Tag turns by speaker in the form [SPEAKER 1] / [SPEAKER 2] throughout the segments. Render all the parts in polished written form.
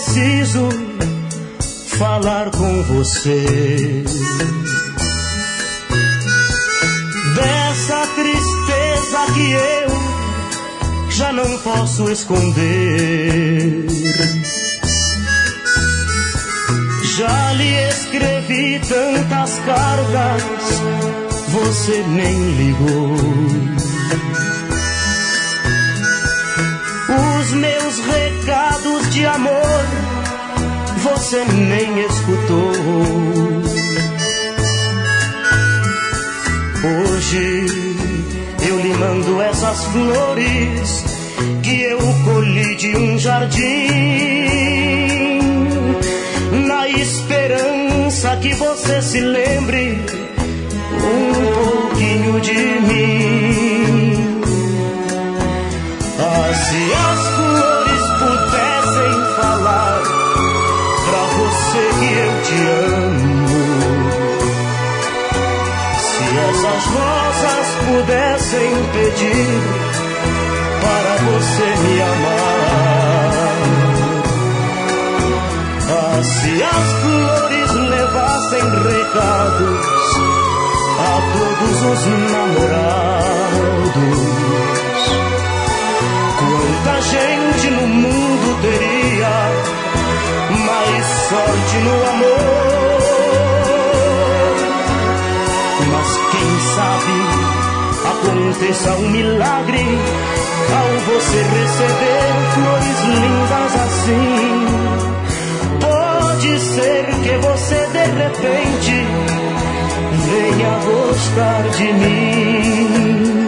[SPEAKER 1] preciso falar com você dessa tristeza que eu já não posso esconder. Já lhe escrevi tantas cartas, você nem ligou. Os meus recados de amor você nem escutou. Hoje eu lhe mando essas flores que eu colhi de um jardim, na esperança que você se lembre um pouquinho de mim. Ah, se as flores pudessem falar pra você que eu te amo, se essas rosas pudessem pedir para você me amar, ah, se as flores levassem recados a todos os namorados, quanta gente no mundo teria mais sorte no amor. Mas quem sabe aconteça um milagre ao você receber flores lindas assim. Pode ser que você de repente venha gostar de mim.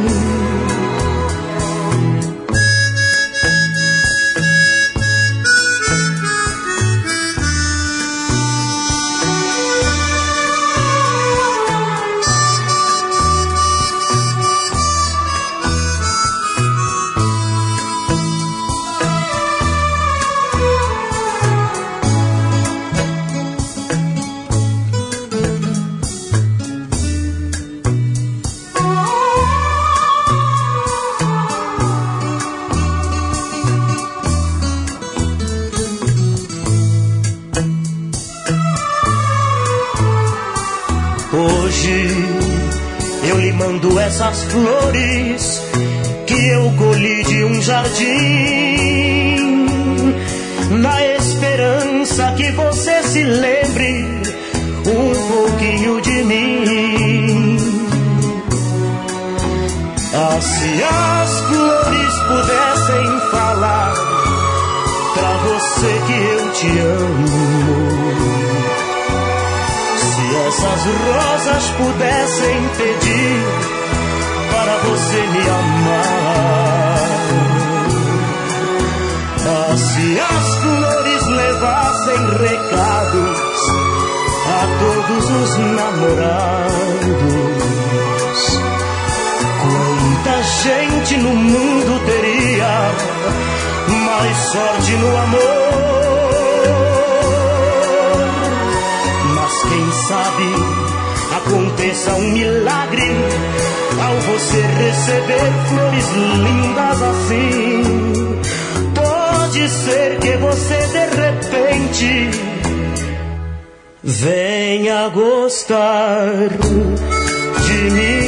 [SPEAKER 1] Essas flores que eu colhi de um jardim, na esperança que você se lembre um pouquinho de mim. Ah, se as flores pudessem falar pra você que eu te amo, se essas rosas pudessem pedir para você me amar, ah, se as flores levassem recados a todos os namorados, quanta gente no mundo teria mais sorte no amor. Mas quem sabe aconteça um milagre ao você receber flores lindas assim. Pode ser que você de repente venha gostar de mim.